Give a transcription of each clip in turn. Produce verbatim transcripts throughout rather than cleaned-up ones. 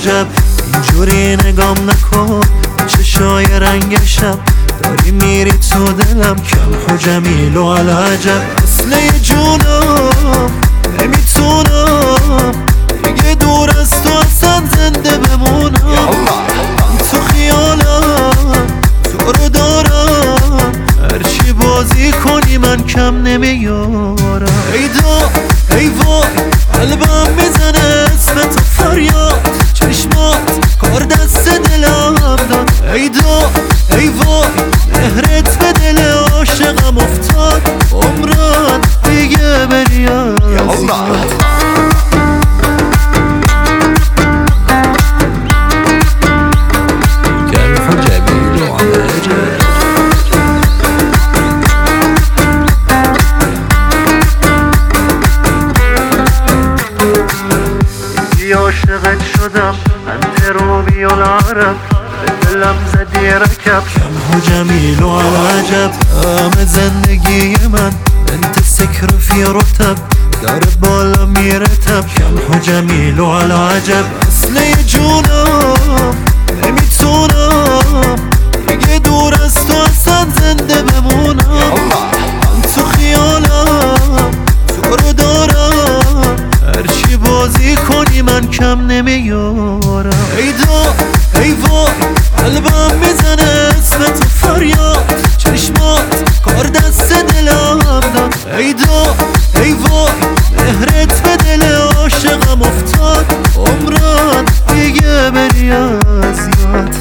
عجب اینجوری نگام نکن چشای رنگشم داری میری تو دلم کم و جمیل و عجب اصله جونم نمیتونم دیگه دور از تو اصلا زنده بمونم من تو خیالم تو رو دارم هرچی بازی کنی من کم نمیارم ای دا ای وای قلبم میزنه اسم تو فریاد چشمات کار دست دلم داد ای دا ای وای مهرت به دل عاشقم افتاد عمران دیگه بری از یاد عاشقت شدم من روبی العرب به دلم زدی رکب کم و جمیل و عجب همه زندگی من انت سکر فی رتب داره بالا میرتب کم و جمیل و عجب اصله جونم نمیتونم دیگه دور از تو اصلا زنده بمونم من تو خیالم تو رو دارم هرچی بازی کنی من کم نمیارم ای دا ای وای قلبم میزنه اسم تو فریاد چشمات کار دست دلم داد ای دا ای وای مهرت به دل عاشقم افتاد عمران دیگه بری از یاد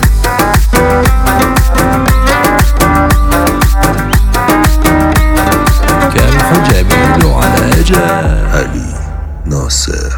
كيف جميل على عجب علی ناصر